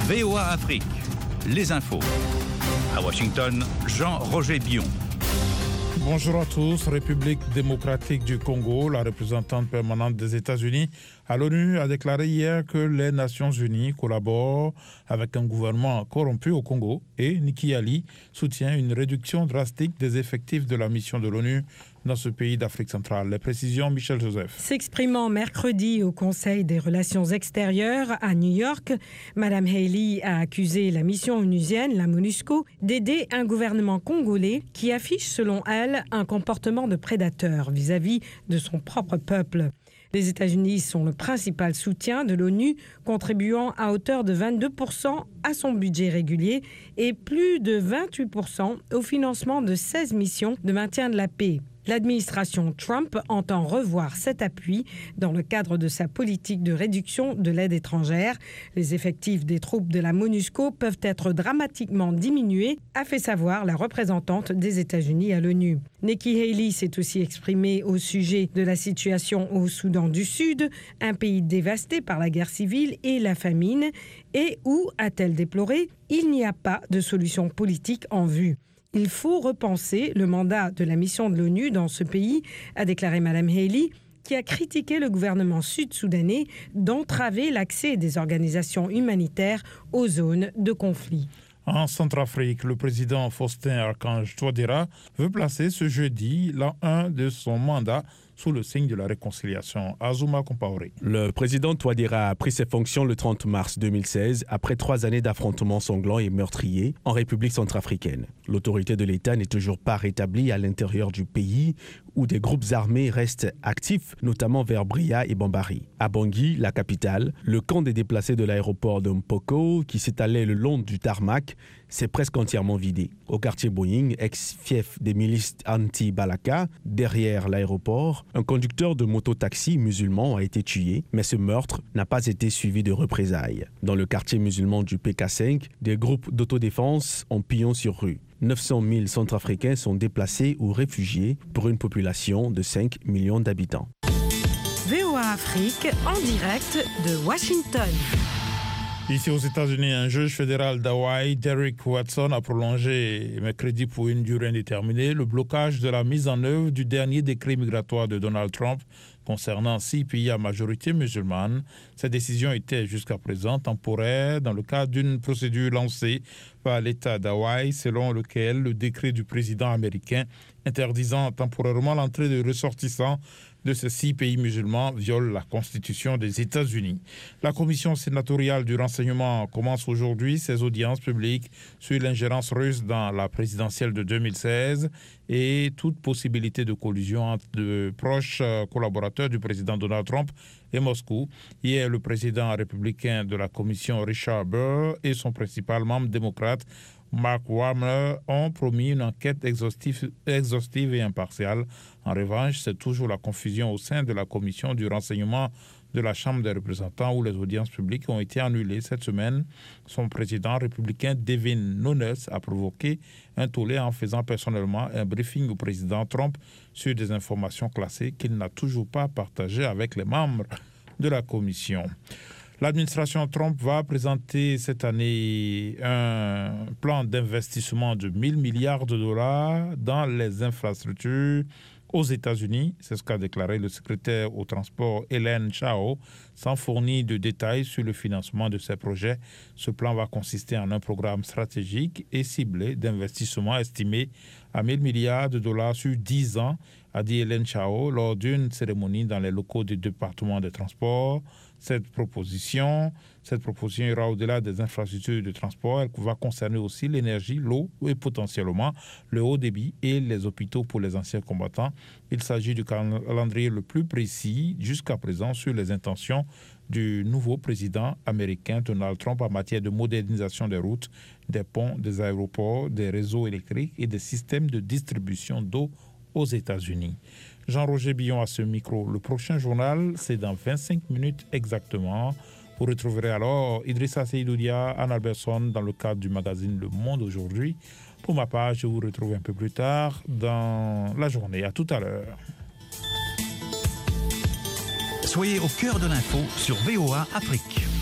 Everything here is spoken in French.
VOA Afrique, les infos. À Washington, Jean-Roger Bion. Bonjour à tous. République démocratique du Congo, la représentante permanente des États-Unis à l'ONU a déclaré hier que les Nations Unies collaborent avec un gouvernement corrompu au Congo et Nikki Haley soutient une réduction drastique des effectifs de la mission de l'ONU dans ce pays d'Afrique centrale. Les précisions, Michel Joseph. S'exprimant mercredi au Conseil des relations extérieures à New York, Mme Haley a accusé la mission onusienne, la MONUSCO, d'aider un gouvernement congolais qui affiche, selon elle, un comportement de prédateur vis-à-vis de son propre peuple. Les États-Unis sont le principal soutien de l'ONU, contribuant à hauteur de 22% à son budget régulier et plus de 28% au financement de 16 missions de maintien de la paix. L'administration Trump entend revoir cet appui dans le cadre de sa politique de réduction de l'aide étrangère. Les effectifs des troupes de la MONUSCO peuvent être dramatiquement diminués, a fait savoir la représentante des États-Unis à l'ONU. Nikki Haley s'est aussi exprimée au sujet de la situation au Soudan du Sud, un pays dévasté par la guerre civile et la famine, et où, a-t-elle déploré, il n'y a pas de solution politique en vue. Il faut repenser le mandat de la mission de l'ONU dans ce pays, a déclaré Mme Haley, qui a critiqué le gouvernement sud-soudanais d'entraver l'accès des organisations humanitaires aux zones de conflit. En Centrafrique, le président Faustin Archange Touadéra veut placer ce jeudi l'an 1 de son mandat sous le signe de la réconciliation. Azuma Compaoré. Le président Touadéra a pris ses fonctions le 30 mars 2016 après 3 années d'affrontements sanglants et meurtriers en République centrafricaine. L'autorité de l'État n'est toujours pas rétablie à l'intérieur du pays où des groupes armés restent actifs, notamment vers Bria et Bambari. À Bangui, la capitale, le camp des déplacés de l'aéroport de Mpoko, qui s'étalait le long du tarmac, s'est presque entièrement vidé. Au quartier Boeing, ex-fief des milices anti-Balaka, derrière l'aéroport, un conducteur de moto-taxi musulman a été tué, mais ce meurtre n'a pas été suivi de représailles. Dans le quartier musulman du PK5, des groupes d'autodéfense ont pillon sur rue. 900 000 Centrafricains sont déplacés ou réfugiés pour une population de 5 millions d'habitants. VOA Afrique, en direct de Washington. Ici aux États-Unis, un juge fédéral d'Hawaï, Derek Watson, a prolongé mercredi pour une durée indéterminée le blocage de la mise en œuvre du dernier décret migratoire de Donald Trump concernant 6 pays à majorité musulmane. Cette décision était jusqu'à présent temporaire dans le cadre d'une procédure lancée par l'État d'Hawaï, selon lequel le décret du président américain interdisant temporairement l'entrée de ressortissants de ces 6 pays musulmans viole la Constitution des États-Unis. La commission sénatoriale du renseignement commence aujourd'hui ses audiences publiques sur l'ingérence russe dans la présidentielle de 2016 et toute possibilité de collusion entre de proches collaborateurs du président Donald Trump et Moscou. Hier, le président républicain de la commission, Richard Burr, et son principal membre démocrate, Mark Warner, ont promis une enquête exhaustive et impartiale. En revanche, c'est toujours la confusion au sein de la commission du renseignement de la Chambre des représentants où les audiences publiques ont été annulées cette semaine. Son président républicain Devin Nunes a provoqué un tollé en faisant personnellement un briefing au président Trump sur des informations classées qu'il n'a toujours pas partagées avec les membres de la commission. L'administration Trump va présenter cette année un plan d'investissement de 1 000 milliards de dollars dans les infrastructures aux États-Unis. C'est ce qu'a déclaré le secrétaire au transport Elaine Chao, sans fournir de détails sur le financement de ces projets. Ce plan va consister en un programme stratégique et ciblé d'investissement estimé à 1 000 milliards de dollars sur 10 ans, a dit Elaine Chao lors d'une cérémonie dans les locaux du département des transports. Cette proposition ira au-delà des infrastructures de transport. Elle va concerner aussi l'énergie, l'eau et potentiellement le haut débit et les hôpitaux pour les anciens combattants. Il s'agit du calendrier le plus précis jusqu'à présent sur les intentions du nouveau président américain Donald Trump en matière de modernisation des routes, des ponts, des aéroports, des réseaux électriques et des systèmes de distribution d'eau aux États-Unis. Jean-Roger Bion à ce micro. Le prochain journal, c'est dans 25 minutes exactement. Vous retrouverez alors Idrissa Seydoudia, Anne Albertson dans le cadre du magazine Le Monde aujourd'hui. Pour ma part, je vous retrouve un peu plus tard dans la journée. À tout à l'heure. Soyez au cœur de l'info sur VOA Afrique.